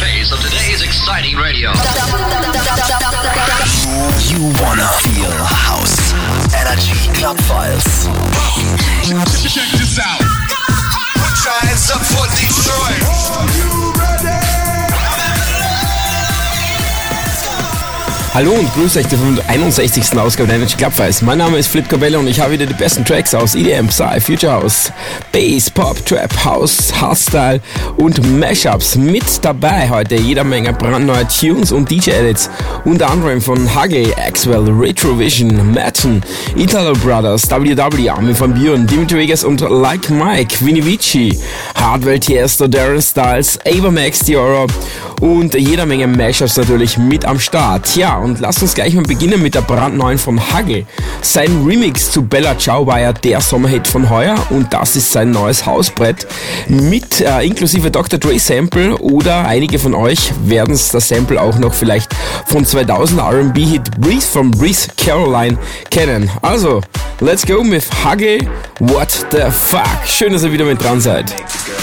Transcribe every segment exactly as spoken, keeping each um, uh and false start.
pace of today's exciting radio. You wanna feel house. Energy Club Files. Check this out. Put your hands up for Detroit. Are you ready? Hallo und grüß euch zur fünfhunderteinundsechzigsten Ausgabe der Energy Club Files. Mein Name ist Flip Cabello und ich habe wieder die besten Tracks aus E D M, Psy, Future House, Bass, Pop, Trap, House, Hardstyle und Mashups. Mit dabei heute jeder Menge brandneue Tunes und D J-Edits, unter anderem von Huggy, Axwell, Retrovision, Matten, Italo Brothers, W W, Armin van Buuren, Dimitri Vegas und Like Mike, Vinny Vici, Hardwell, Tiesto, Darren Styles, Ava Max, Diora und jeder Menge Mashups natürlich mit am Start. Ja, und lasst uns gleich mal beginnen mit der brandneuen von Huggy. Sein Remix zu Bella Ciao war ja der Sommerhit von heuer und das ist sein neues Hausbrett mit äh, inklusive Doktor Dre Sample, oder einige von euch werden es das Sample auch noch vielleicht von zweitausend R and B-Hit Breathe von Breeze Caroline kennen. Also, let's go with Huggy, What the Fuck. Schön, dass ihr wieder mit dran seid.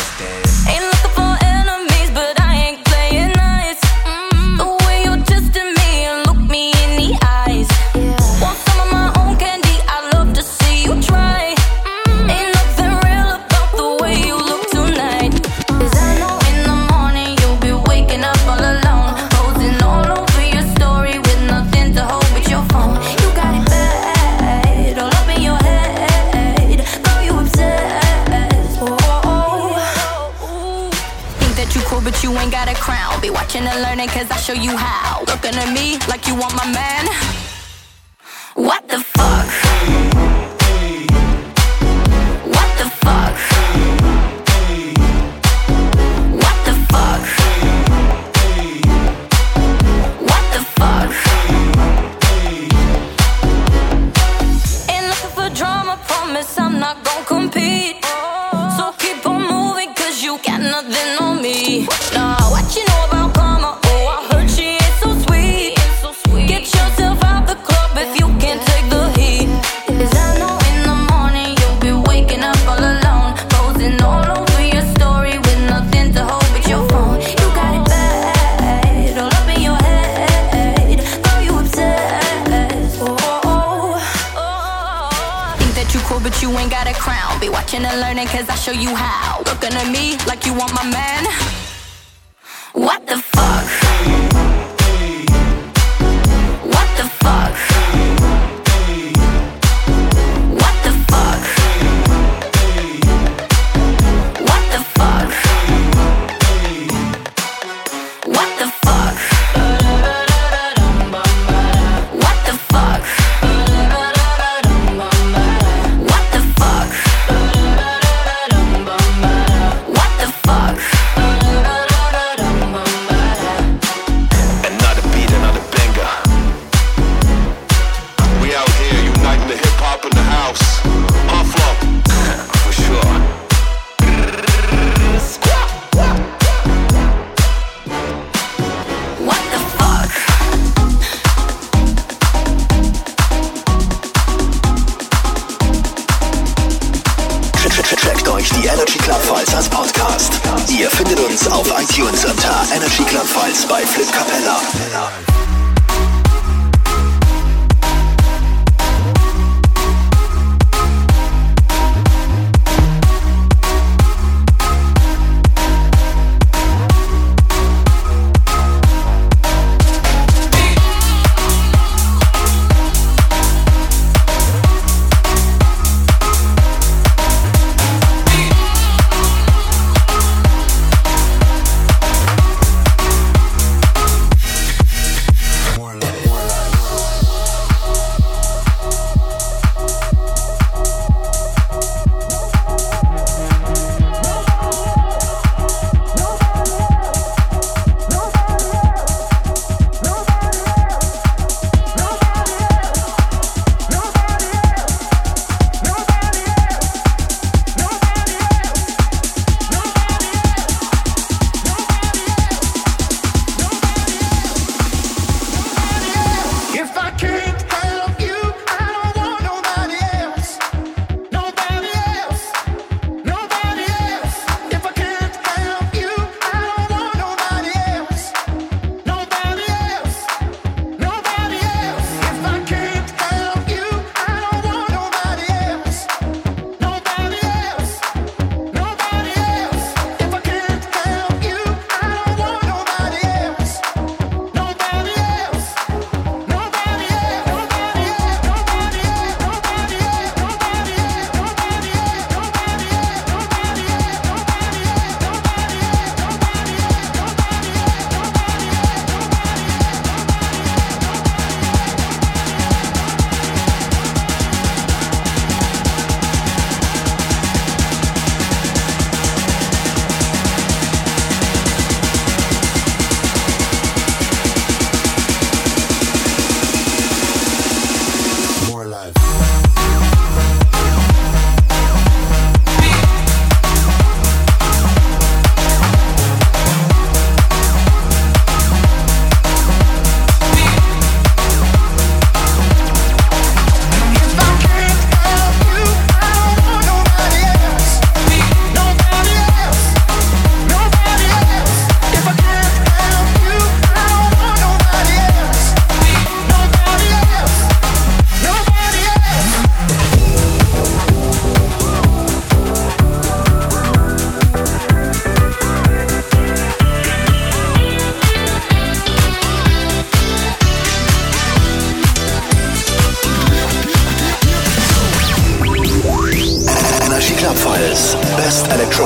And learning cause I show you how. Looking at me like you want my man. What the fuck? What the fuck? What the fuck? What the fuck? Ain't looking for drama, promise I'm not gon' compete. So keep on moving cause you got nothing on me. Nah, what you know about and learning cause I show you how. Looking at me like you want my man. What the fuck? What the fuck? What the fuck? What the fuck? What the fuck? What the fuck? Ihr findet uns auf iTunes unter Energy Club Files bei Flip Capella.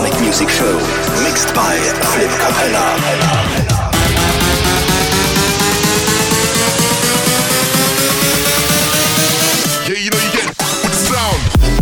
Electronic Music Show. Mixed by Flip Capella. Yeah, you know you get with the sound.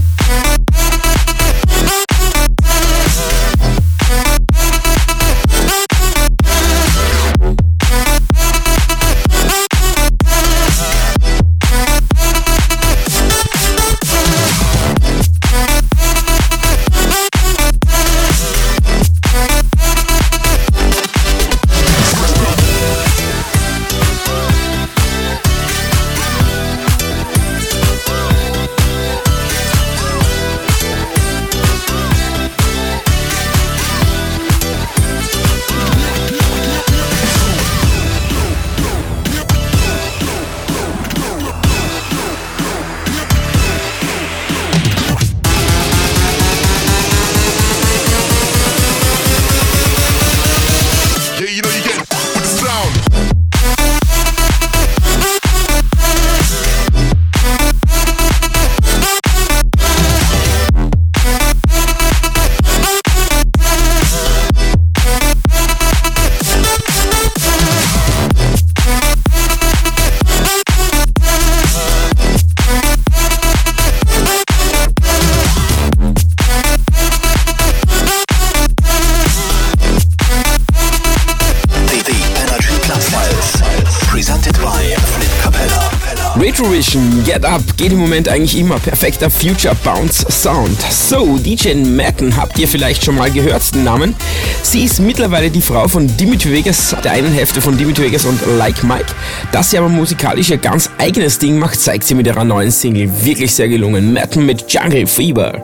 Retrovision, Get Up geht im Moment eigentlich immer. Perfekter Future Bounce Sound. So, D J Matten habt ihr vielleicht schon mal gehört, den Namen. Sie ist mittlerweile die Frau von Dimitri Vegas, der einen Hälfte von Dimitri Vegas und Like Mike. Dass sie aber musikalisch ihr ganz eigenes Ding macht, zeigt sie mit ihrer neuen Single. Wirklich sehr gelungen. Matten mit Jungle Fever.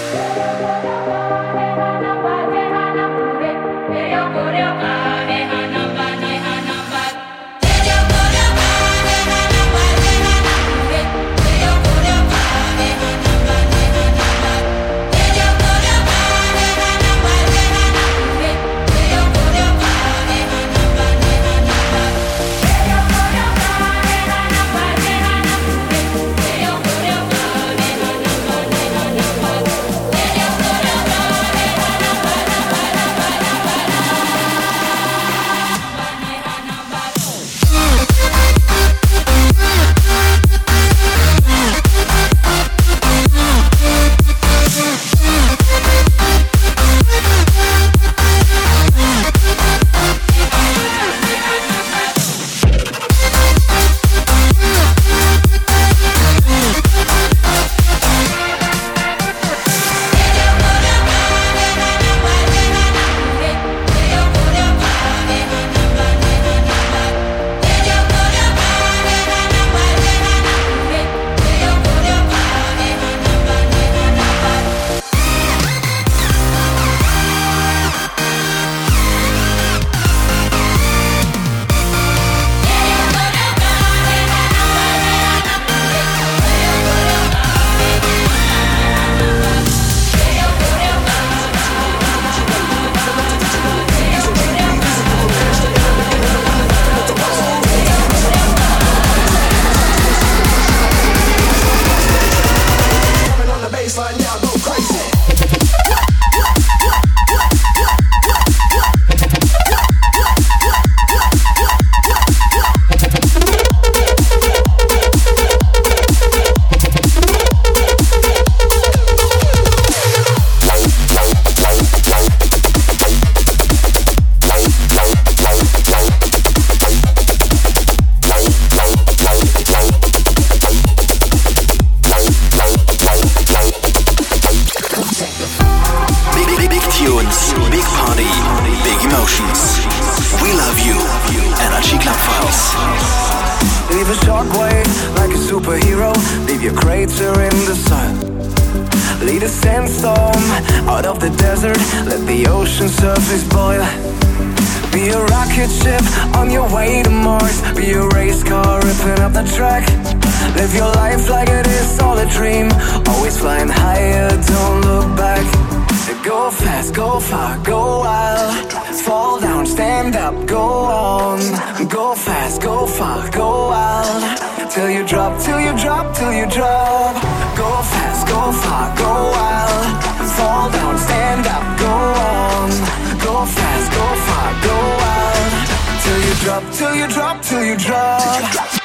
Till you drop, till you drop, till you drop. Go fast, go far, go wild. Fall down, stand up, go till you drop, till you drop.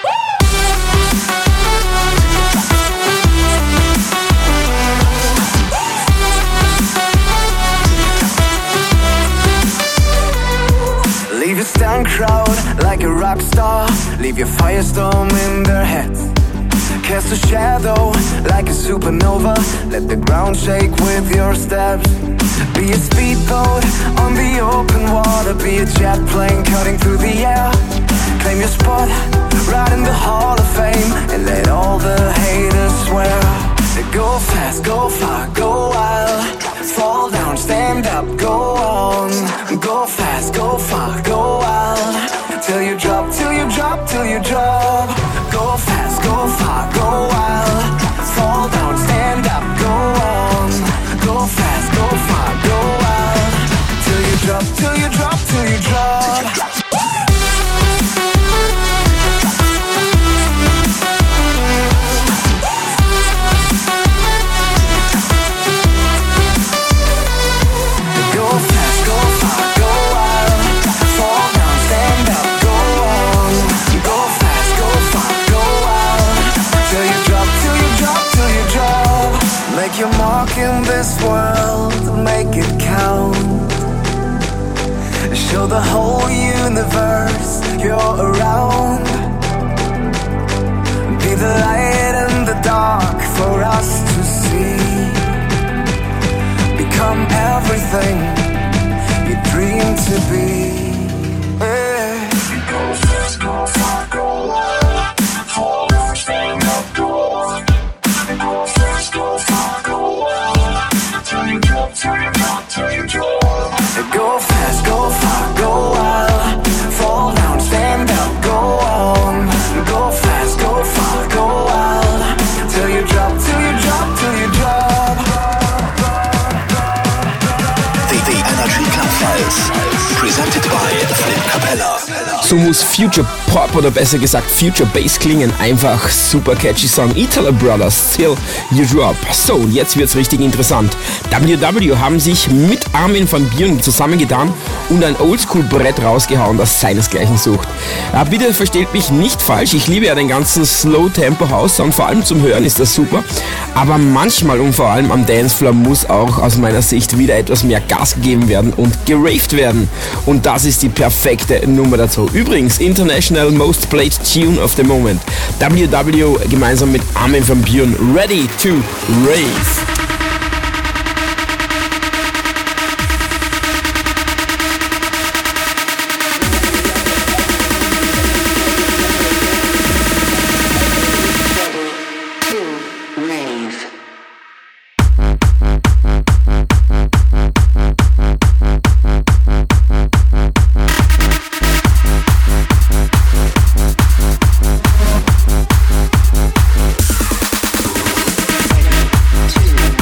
Leave your stand crowd like a rock star. Leave your firestorm in their heads. Cast a shadow like a supernova. Let the ground shake with your steps. Be a speedboat on the open water. Be a jet plane cutting through the air. Claim your spot right in the Hall of Fame. And let all the haters swear. Go fast, go far, go wild. Fall down, stand up, go on. Go fast, go far, go wild. Till you drop, till you drop, till you drop. Go fast, go far, go wild. Fall down, stand up, go on. Go fast, go far, go wild. Till you drop, till you drop, till you drop. Make your mark in this world, make it count. Show the whole universe you're around. Be the light in the dark for us to see. Become everything you dream to be. Hey. Go fast, go far, go wild. Fall down, stand up, go on. Go fast, go far, go wild. Till you drop, till you drop, till you drop. Go fast, go far, go wild. Fall down, stand up, go on. Go fast, go far, go wild. Till you drop, till you drop, till you drop. The, the Energy Club Files, presented by Flip Capella. So muss Future Pop oder besser gesagt Future Bass klingen. Einfach super catchy Song. Italo Brothers, Till You Drop. So, und jetzt wird's richtig interessant. W W haben sich mit Armin van Buuren zusammengetan und ein Oldschool-Brett rausgehauen, das seinesgleichen sucht. Ja, bitte versteht mich nicht falsch, ich liebe ja den ganzen Slow-Tempo-House-Sound, vor allem zum Hören ist das super, aber manchmal und vor allem am Dancefloor muss auch aus meiner Sicht wieder etwas mehr Gas gegeben werden und geraved werden. Und das ist die perfekte Nummer dazu. Übrigens, International Most Played Tune of the Moment. W W gemeinsam mit Armin van Buuren, Ready to Rave. Two.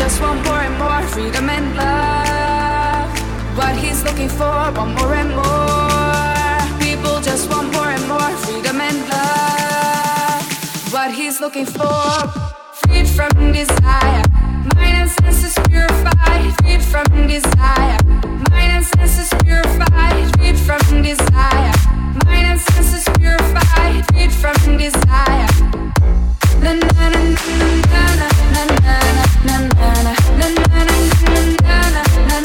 just want more and more freedom and love. What he's looking for, want more and more. People just want more and more freedom and love. What he's looking for, freed from desire. Mind and senses purified, freed from desire. Mind and senses purified, freed from desire. Mind and senses purified, freed from desire. Na na na na na na na na na na na na na na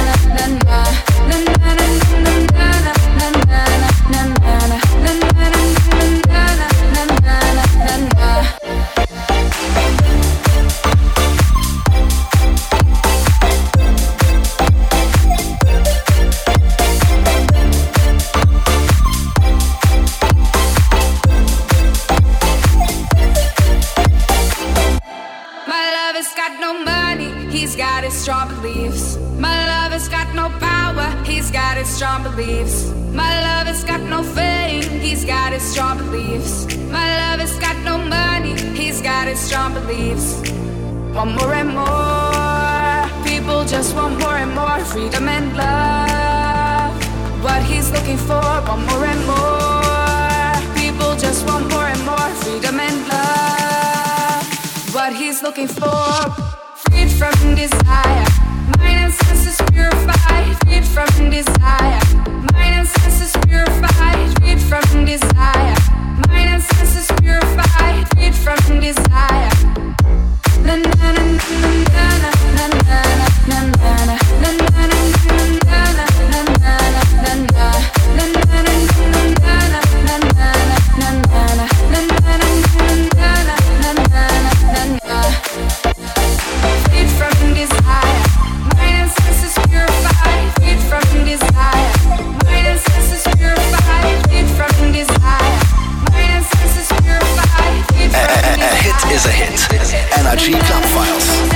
strong beliefs. My love has got no power, he's got his strong beliefs. My love has got no fame, he's got his strong beliefs. My love has got no money, he's got his strong beliefs. Want more and more, people just want more and more freedom and love. What he's looking for, want more and more, people just want more and more freedom and love. What he's looking for, freed from desire. Mind and senses purified, freed from desire. Mind and senses purified, freed from desire. Mind and senses purified, freed from desire. Na na na na na na na na na na is a hit. Energy Club Files.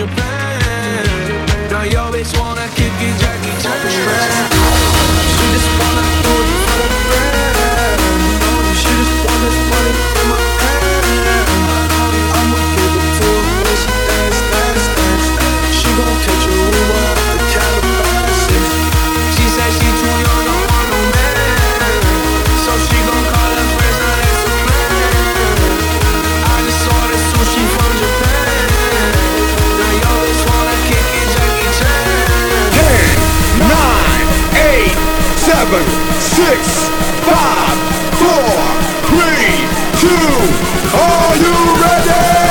Japan. Now your bitch wanna kick it, Jackie Chan. She just wanna do it for the brand. She just want this money in my hand. I'ma give it to her when she dance, dance, dance. She gon' catch a Uber up to Calabasas. She said she too young, don't want no man. So she gon' call her friends, now that's a plan. I just saw the sushi from Japan. Now your bitch wanna kick it, Jackie Chan. ten, nine, eight, seven, six, five, four, three, two, are you ready?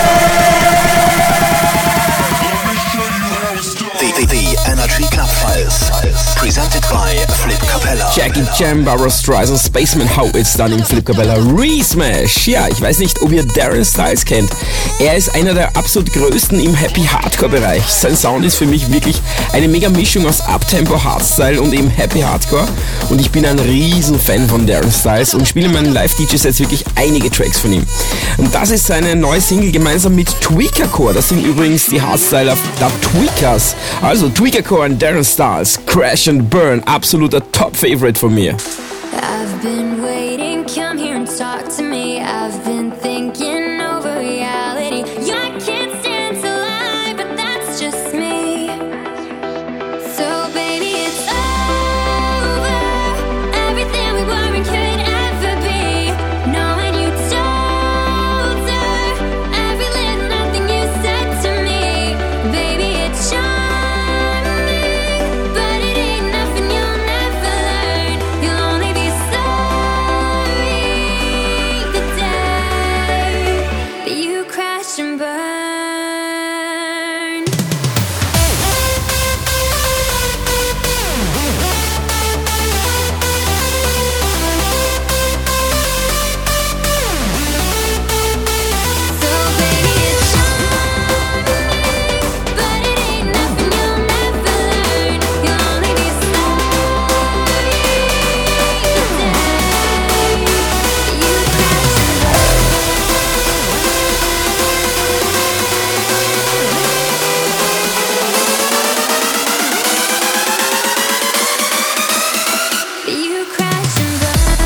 The, the, the Energy Club Files, presented by Flip Capella. Jackie Chan, Barbra Streisand, Spaceman Howitz, dann im Flip Capella Re-Smash. Ja, ich weiß nicht, ob ihr Darren Styles kennt. Er ist einer der absolut größten im Happy Hardcore Bereich. Sein Sound ist für mich wirklich eine mega Mischung aus Uptempo Hardstyle und eben Happy Hardcore. Und ich bin ein riesen Fan von Darren Styles und spiele in meinen Live-D J-Sets wirklich einige Tracks von ihm. Und das ist seine neue Single gemeinsam mit Tweakercore. Das sind übrigens die Hardstyler der Tweakers. Also Tweakercore und Darren Styles, Crash and Burn, absoluter Top-Favorite von mir. I've been waiting, come here and talk to me. I've been thinking over reality. Yeah, I can't stand to lie, but that's just me. So baby, it's over. Everything we were and could ever be. Knowing you told her every little nothing you said to me. Baby, it's charming, but it ain't nothing you'll never learn. You'll only be sorry the day that you crashed and burned. So baby, it's charming, but it ain't nothing you'll never learn. You'll only be sorry the day that you crashed and burned. That you crashed and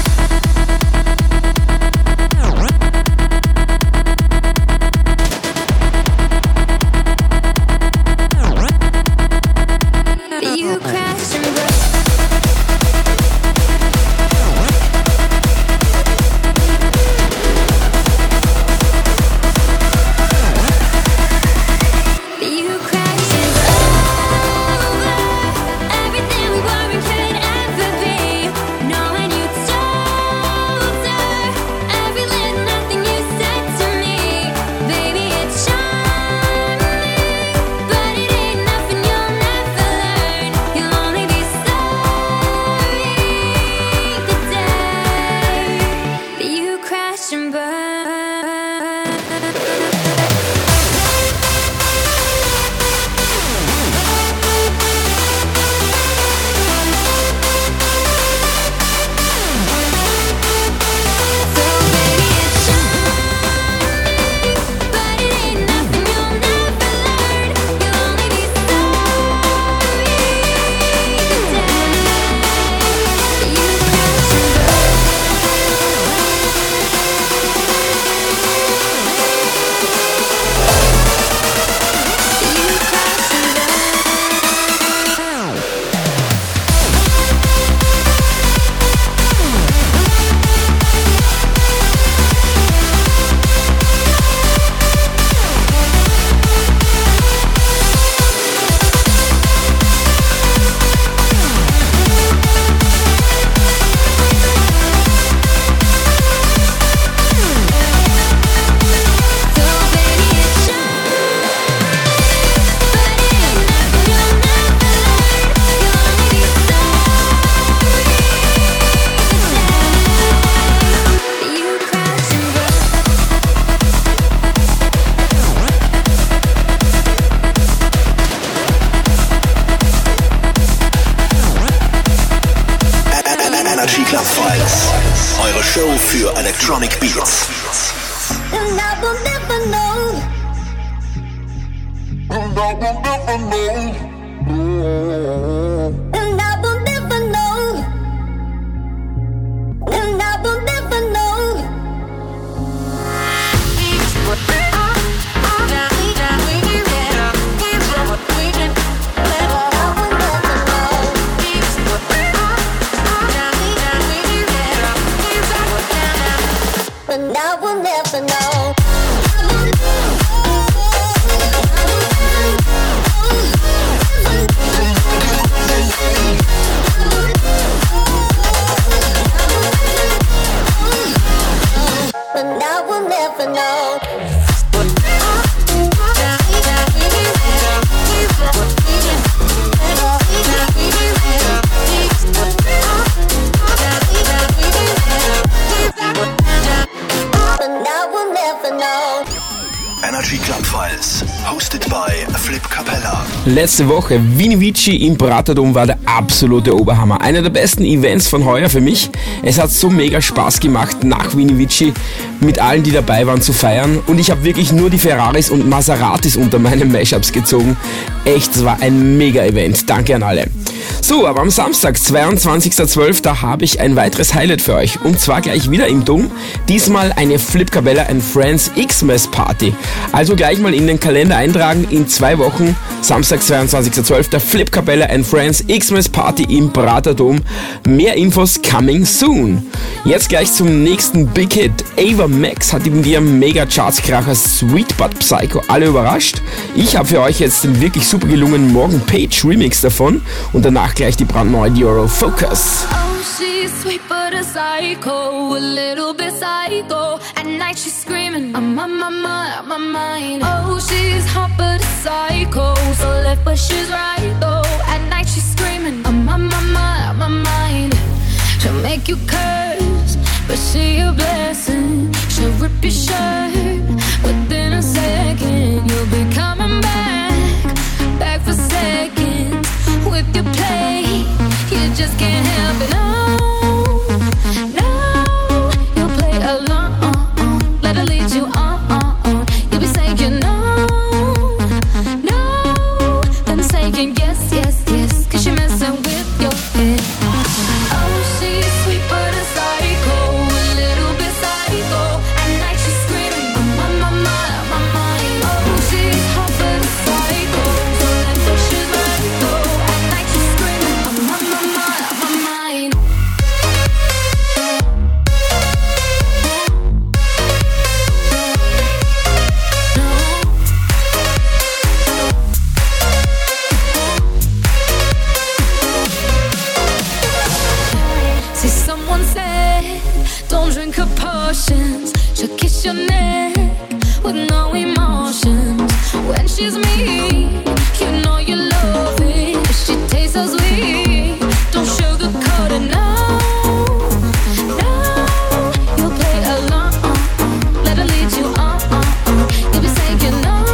burned. That you crashed and burned. That you crashed and over everything we were and could ever be. Knowing you told her every little nothing you said to me. Baby, it's charming, but it ain't nothing you'll never learn. You'll only be sorry the day that you crashed and burned. So baby, it's charming, but it ain't nothing you'll never learn. You'll only be sorry the day that you crashed and burned. You crashed and burned. So baby, it's charming, but it ain't nothing you'll never learn. You'll only be sorry the day that you crashed and burned. Energy Club Files, eure Show für Electronic Beats. And I will never know Energy Clubfiles, hosted by Flip Capella. Letzte Woche Vini Vici im Pratertum war der absolute Oberhammer. Einer der besten Events von heuer für mich. Es hat so mega Spaß gemacht, nach Vini Vici mit allen, die dabei waren, zu feiern. Und ich habe wirklich nur die Ferraris und Maseratis unter meinen Mashups gezogen. Echt, es war ein mega Event. Danke an alle. So, aber am Samstag, zweiundzwanzigster zwölfter habe ich ein weiteres Highlight für euch. Und zwar gleich wieder im Dom. Diesmal eine Flip Capella and Friends Xmas Party. Also gleich mal in den Kalender eintragen. In zwei Wochen, Samstag, zweiundzwanzigster zwölfter Flip Capella and Friends Xmas Party im Prater Dom. Mehr Infos coming soon. Jetzt gleich zum nächsten Big Hit. Ava Max hat mit ihrem Mega-Chartskracher Sweet But Psycho alle überrascht. Ich habe für euch jetzt den wirklich super gelungenen Morgan Page Remix davon. Und danach gleich die brandneue Euro Focus. Oh, she's sweet but a psycho, a little bit psycho. At night she's screaming, I'm on my mind, on my mind. Oh, she's hot but a psycho, so left but she's right though. At night she's screaming, I'm on my mind, on my mind. She'll make you curse, but she a blessing. She'll rip your shirt within a second. You'll be coming back, back for seconds. With your play, you just can't help it. No, no, you'll play along. Let her lead you on. You'll be saying no, no, then saying yes, yes, yes. Cause you're messing with your head. Oh, she's sweet but a psycho, a little bit psycho. At night she's screaming, I'm on my mind, my mind. Oh, she's hot but a psycho, so left but she's right though. She'll kiss your neck with no emotions. When she's mean, you know you love it. She tastes so sweet, don't sugarcoat it, no, no. You'll play along, let her lead you on. You'll be saying no,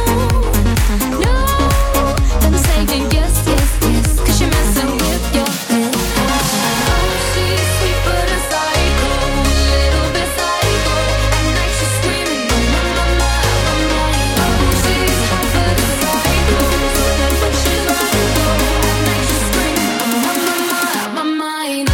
no, then saying yes, yes, yes. Cause you're messing with your head. Oh, she's sweet but a psycho, a little bit psycho. At night she's screaming, I'm on my mind, my mind. Oh, she's hot but a psycho, so left but she's right though. At night she's screaming, I'm on my mind, my mind.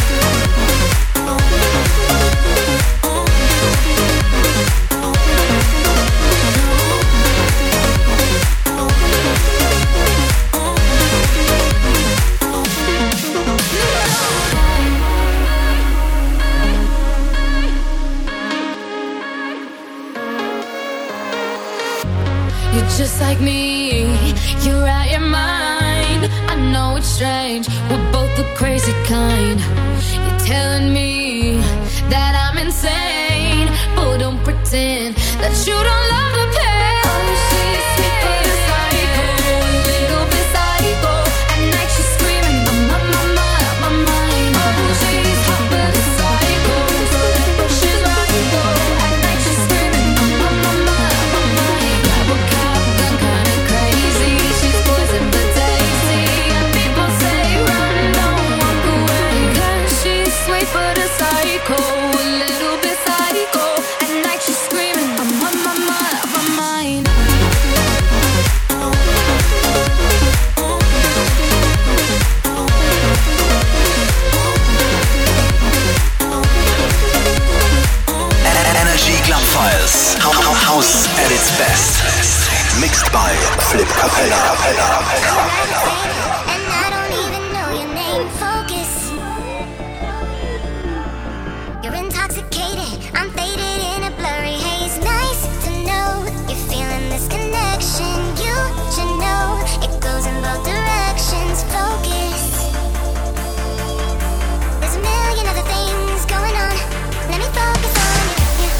You're just like me, you're out your mind. I know it's strange, we're both the crazy kind. You're telling me that I'm insane, but don't pretend that you don't love the pain. Oh, she's sweet but a psycho, a little bit psycho. At night she's screaming, I'm on my mind, my mind. Oh, she's hot but a psycho, so left but she's right though. At night she's screaming, I'm on my mind, my mind. Grab a cop, gun kinda crazy. She's poison but tasty, and people say run, don't walk away. Cause she's sweet but a psycho, a little bit psycho. At night she's screaming, I'm on my mind. Mixed by Flip Capella. And I don't even know your name. Focus. You're intoxicated. I'm faded in a blurry haze. Nice to know you're feeling this connection. You should know it goes in both directions. Focus. There's a million other things going on. Let me focus on you.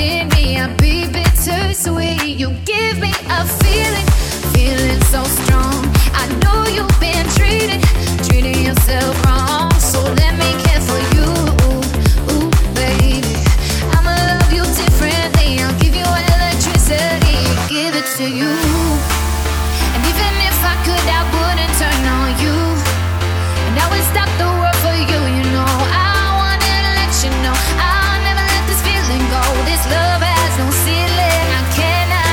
Sweet, you give me a feeling, feeling so strong. next to you. And even if I could, I wouldn't turn on you. And I would stop the world for you, you know. I wanna let you know I'll never let this feeling go. This love has no ceiling, I cannot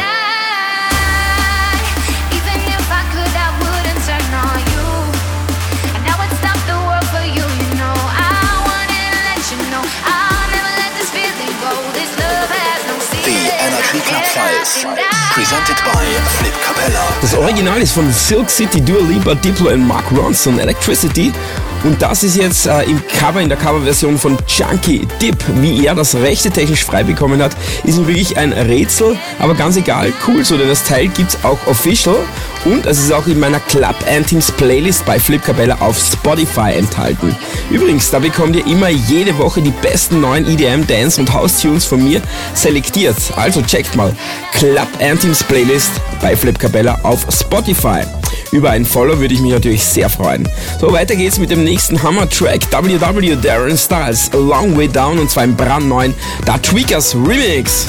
deny. Even if I could, I wouldn't turn on you. And I would stop the world for you, you know. I wanna let you know I'll never let this feeling go. This love has no ceiling. The Energy Club Files, presented by Flip Capella. Das Original ist von Silk City, Dua Lipa, Diplo und Mark Ronson, Electricity. Und das ist jetzt äh, im Cover, in der Coverversion von Junkie Dip. Wie er das Rechte technisch frei bekommen hat, ist ihm wirklich ein Rätsel, aber ganz egal, cool so, denn das Teil gibt's auch official und es ist auch in meiner Club Anthems Playlist bei Flip Capella auf Spotify enthalten. Übrigens, da bekommt ihr immer jede Woche die besten neuen E D M, Dance und House Tunes von mir selektiert. Also checkt mal Club Anthems Playlist bei Flip Capella auf Spotify. Über ein Follow würde ich mich natürlich sehr freuen. So, weiter geht's mit dem nächsten Hammer-Track W W Darren Styles, A Long Way Down, und zwar im brandneuen Da Tweakers Remix.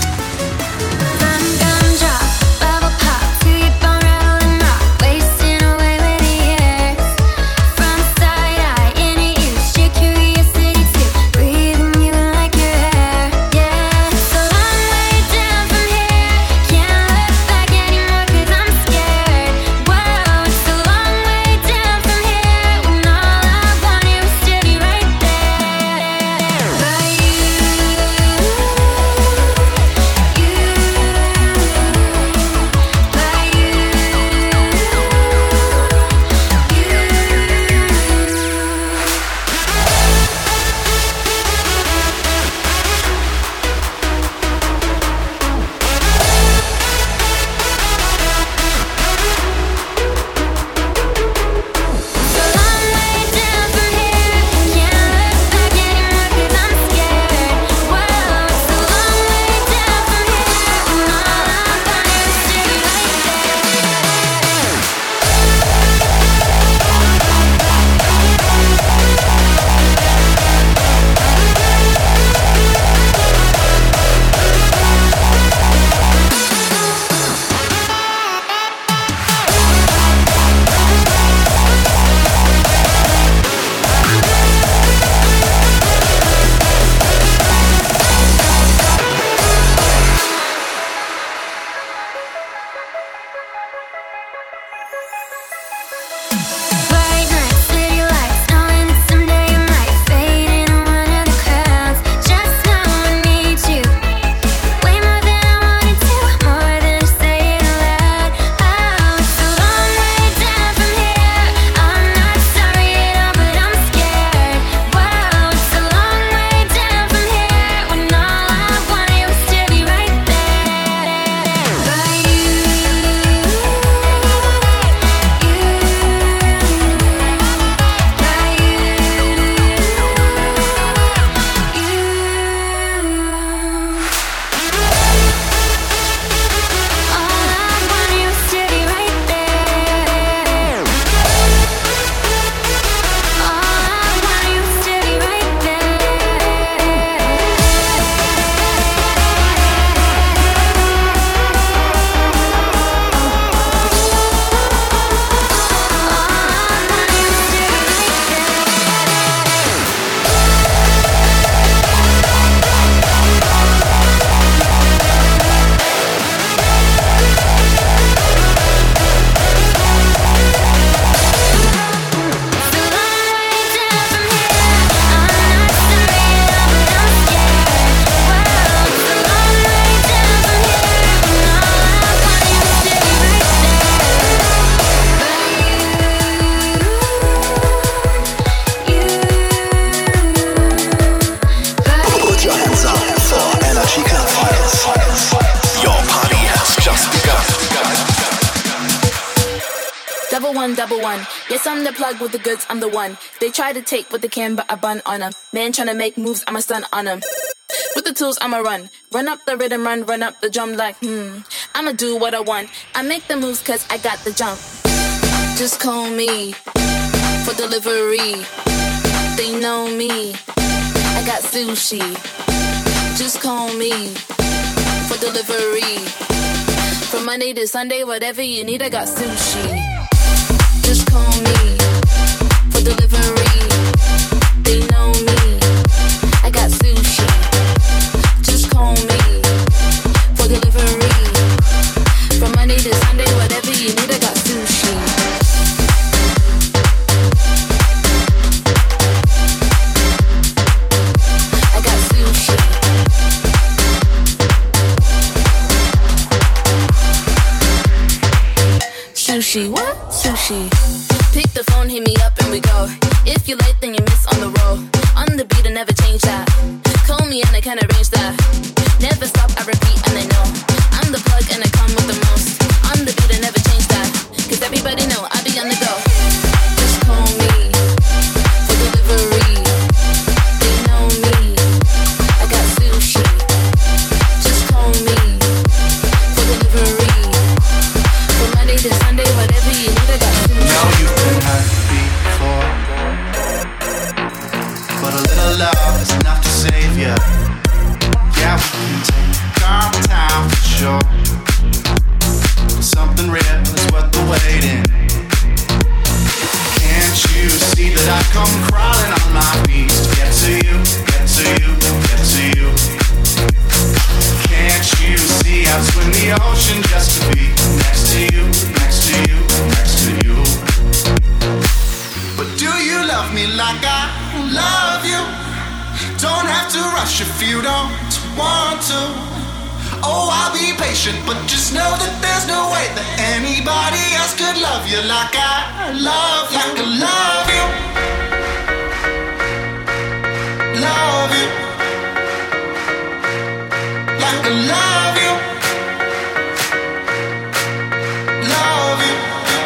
Double one. Yes, I'm the plug with the goods, I'm the one. They try to take what they can, but I bun on them. Man tryna make moves, I'ma stun on them. With the tools, I'ma run. Run up the rhythm, run, run up the drum like, hmm. I'ma do what I want. I make the moves cause I got the jump. Just call me for delivery. They know me. I got sushi. Just call me for delivery. From Monday to Sunday, whatever you need, I got sushi. Just call me for delivery. They know me. I got sushi. Just call me for delivery. From Monday to Sunday, whatever you need, I got sushi. I got sushi. Sushi, what? Sushi. Pick the phone, hit me up and we go. If you late, then you miss on the roll. On the beat, I never change that. Call me and I can arrange that. Never stop, I repeat and they know I'm the plug and I come with the most. On the beat, I never change that. Cause everybody know I be on the go. Just call me for delivery. They know me. I got sushi. Just call me for delivery. From Monday to Sunday, whatever you need, I got sushi. Know you've been hurt before, but a little love is enough to save you. Yeah, we can take our time for sure. But something real is worth the waiting. Can't you see that I come crawling on my knees to get to you, get to you, get to you? Can't you see I'd swim the ocean just to be next to you, next to you, next to you? But do you love me like I love you? Don't have to rush if you don't want to. Oh, I'll be patient, but just know that there's no way that anybody else could love you like I love you. Like I love you. Love you. Like I love you. Love you.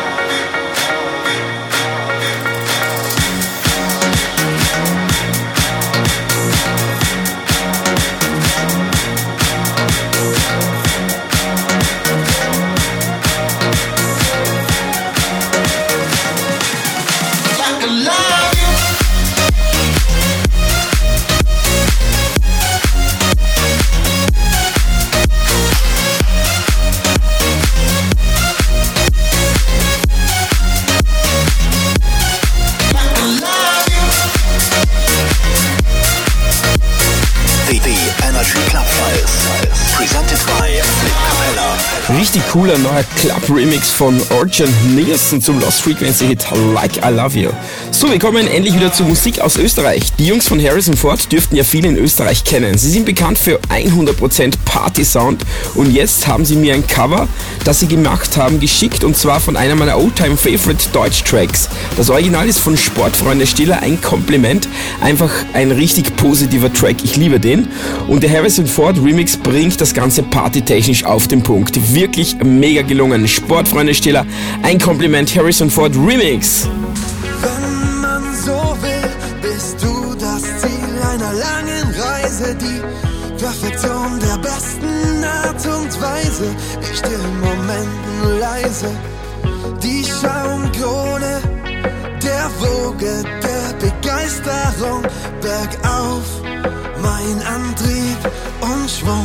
Richtig cooler neuer Club-Remix von Orjan Nilsen zum Lost Frequency-Hit Like I Love You. So, wir kommen endlich wieder zur Musik aus Österreich. Die Jungs von Harrison Ford dürften ja viele in Österreich kennen. Sie sind bekannt für hundert Prozent Party-Sound und jetzt haben sie mir ein Cover, das sie gemacht haben, geschickt und zwar von einer meiner Oldtime-Favorite Deutsch-Tracks. Das Original ist von Sportfreunde Stiller, ein Kompliment. Einfach ein richtig positiver Track, ich liebe den. Und der Harrison Ford Remix bringt das Ganze partytechnisch auf den Punkt. Wirklich mega gelungen. Sportfreunde Stiller, ein Kompliment, Harrison Ford Remix. Wenn man so will, bist du das Ziel einer langen Reise, die Perfektion der besten Art und Weise. In stillen Momenten leise, die Schaumkrone der Woge der Begeisterung. Bergauf, mein Antrieb und Schwung.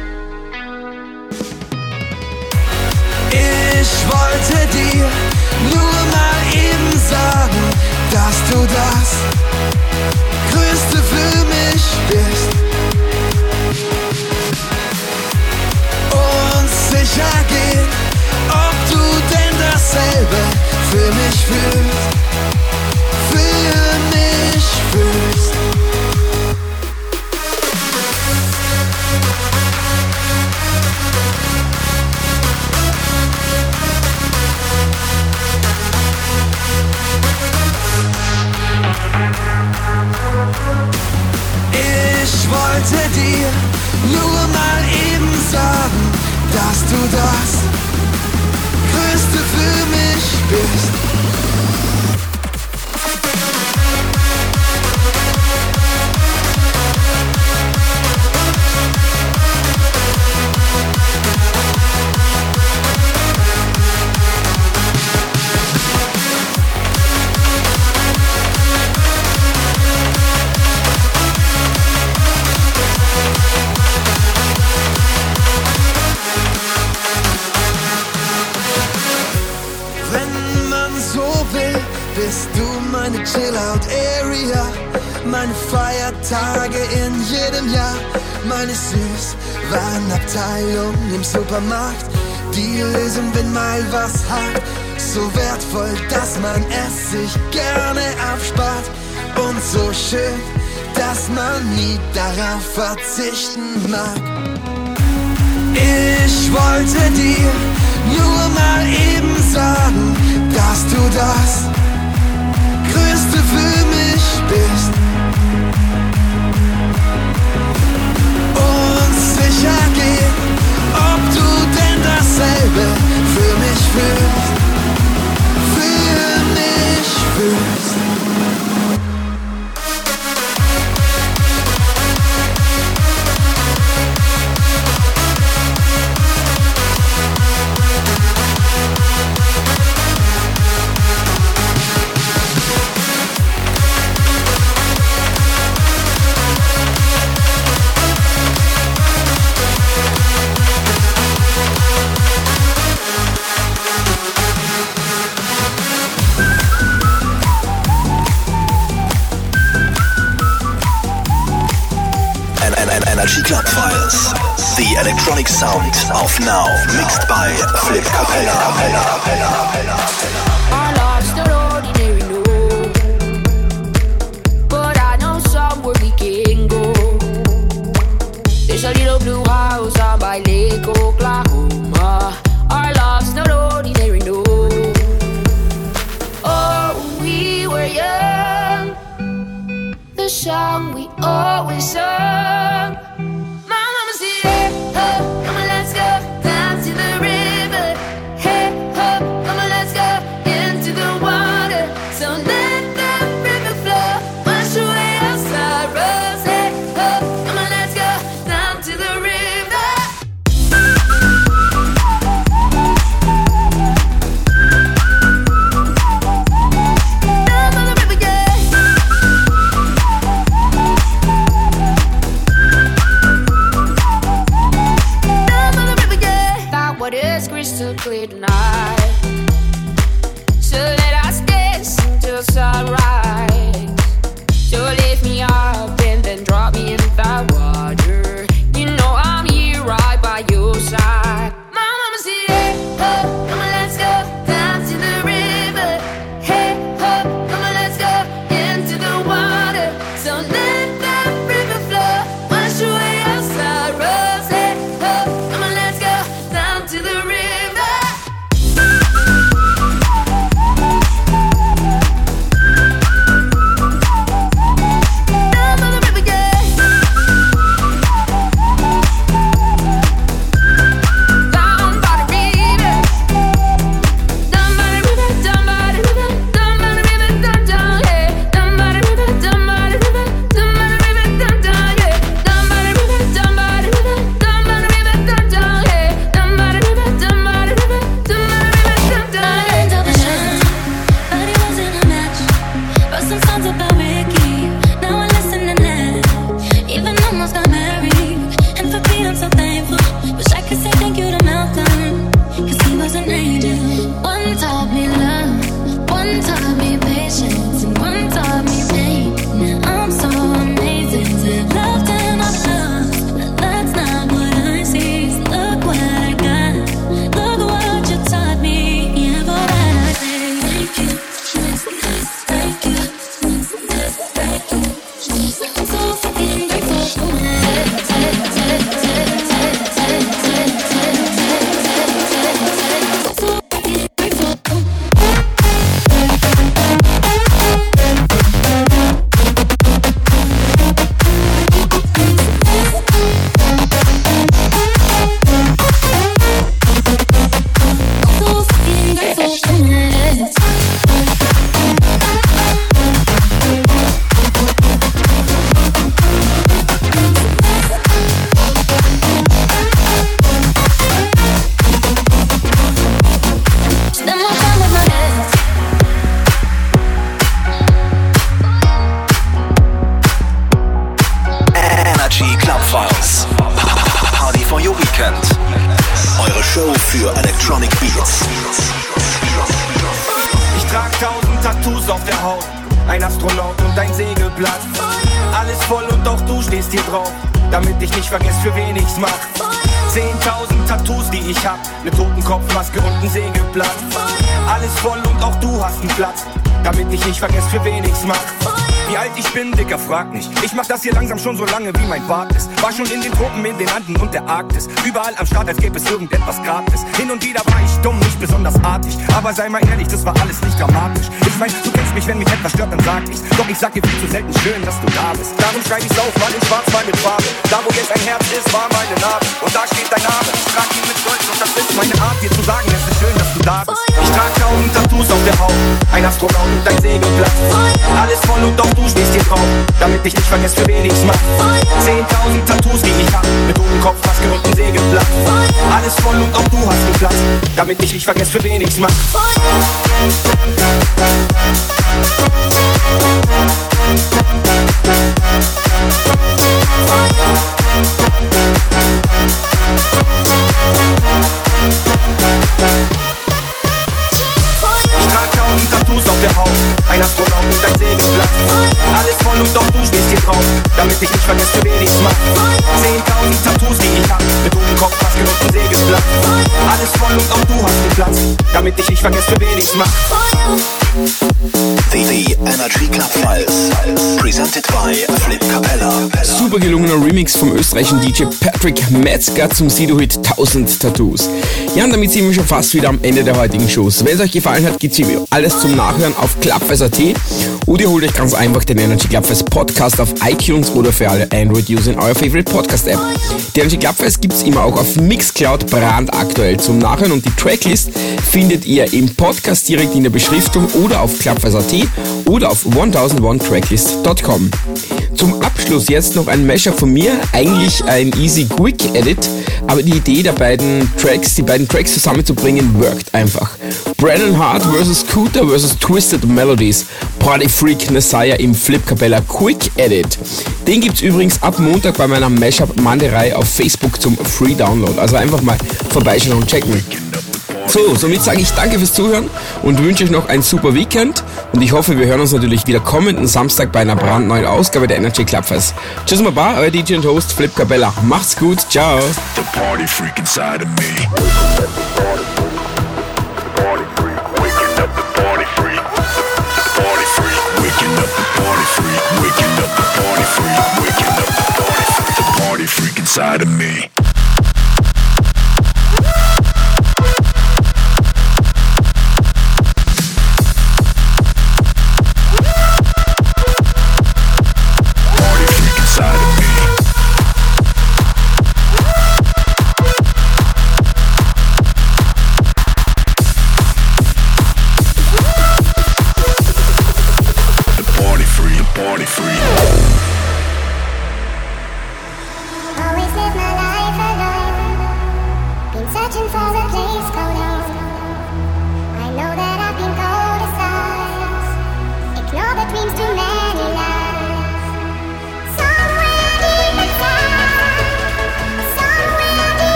Ich wollte dir nur mal eben sagen, dass du das Größte für mich bist. Und sicher geht, ob du denn dasselbe für mich fühlst, für mich fühlst. Ich wollte dir nur mal eben sagen, dass du das Größte für mich bist. bist du meine Chill-Out-Area, meine Feiertage in jedem Jahr, meine Süßwarenabteilung im Supermarkt, die Lösung, wenn mal was hakt, so wertvoll, dass man es sich gerne abspart und so schön, dass man nie darauf verzichten mag. Ich wollte dir nur mal eben sagen, dass du das Größte für mich bist. Und sicher gehen, ob du denn dasselbe für mich fühlst, für mich fühlst. Energy Club Files. The electronic sound of now, mixed by Flip Capella. Our lives not ordinary, no, but I know somewhere we can go. There's a little blue house out by Lake Oklahoma. Our lives not ordinary, no. Oh, when we were young, the song we always sung. Clear tonight, so let us dance until sunrise. So lift me up and then drop me in the water. You know I'm here right by your side. My mama said, hey ho, come on, let's go down to the river. Hey ho, come on, let's go into the water. So let that river flow, wash away our sorrows. Hey ho, come on, let's go down to the river. Show für Electronic Beats. Ich trag tausend Tattoos auf der Haut, ein Astronaut und ein Segelblatt. Alles voll und auch du stehst hier drauf, damit ich nicht vergesse, für wen ich's mach. Zehntausend Tattoos, die ich hab, ne Totenkopfmaske und ein Segelblatt. Alles voll und auch du hast einen Platz, damit ich nicht vergesse, für wen ich's mach. Wie alt ich bin, Dicker, frag nicht. Ich mach das hier langsam schon so lange, wie mein Bart ist. War schon in den Tropen, in den Anden und der Arktis. Überall am Start, als gäbe es irgendetwas gratis. Hin und wieder war ich dumm, nicht besonders artig. Aber sei mal ehrlich, das war alles nicht dramatisch. Ich mein, du kennst mich, wenn mich etwas stört, dann sag ich's. Doch ich sag dir viel zu selten, schön, dass du da bist. Darum schreib ich's auf, mal in schwarz, mal mit Farbe. Da wo jetzt ein Herz ist, war meine Narbe. Und da steht dein Name, ich trag ihn mit Stolz. Und das ist meine Art, dir zu sagen, es ist schön, dass du da bist. Ich trag tausend Tattoos auf der Haut, ein Astronaut und ein Segelblatt. Alles voll und auch du stehst hier drauf, damit ich nicht vergesse, für wen ich's mach. Zehntausend Tattoos, die ich hab, mit Totenkopfmaske und ein Segelblatt. Alles voll und auch du hast einen Platz, damit ich nicht vergesse, für wen ich's mach. Ich trag tausend Tattoos auf der Haut, ein Astronaut und ein Segelblatt. Alles voll und auch du stehst hier drauf, damit ich nicht vergesse, für wen ich's mach. Zehntausend Tattoos, die ich hab, mit Totenkopfmaske und ein Segelblatt. Alles voll und auch du hast einen Platz, damit ich nicht vergesse, für wen ich's mach. The, the Energy Club Files, presented by Flip Capella. Super gelungener Remix vom österreichischen D J Patrick Metzger zum Sido-Hit tausend Tattoos. Ja, und damit sind wir schon fast wieder am Ende der heutigen Shows. Wenn es euch gefallen hat, gibt's hier alles zum Nachhören auf clubfest punkt at oder ihr holt euch ganz einfach den Energy Clubfest Podcast auf iTunes oder für alle Android-User in eurer Favorite Podcast-App. Die Energy Clubfest gibt's immer auch auf Mixcloud brandaktuell zum Nachhören und die Tracklist findet ihr im Podcast direkt in der Beschriftung oder auf clubfest punkt at oder auf tausendundeins tracklist punkt com. Zum Abschluss jetzt noch ein Mashup von mir, eigentlich ein easy quick Edit, aber die Idee der beiden Tracks, die beiden Tracks zusammenzubringen, workt einfach. Brennan Hart versus Scooter versus Twisted Melodies, Party Freak Messiah im Flip Capella Quick Edit. Den gibt's übrigens ab Montag bei meiner Mashup Manderei auf Facebook zum Free Download, also einfach mal vorbeischauen und checken. So, somit sage ich danke fürs Zuhören und wünsche euch noch ein super Weekend und ich hoffe, wir hören uns natürlich wieder kommenden Samstag bei einer brandneuen Ausgabe der Energy Clubfest. Tschüss Baba, euer D J und Host Flip Capella. Macht's gut, ciao. The party freak inside of me.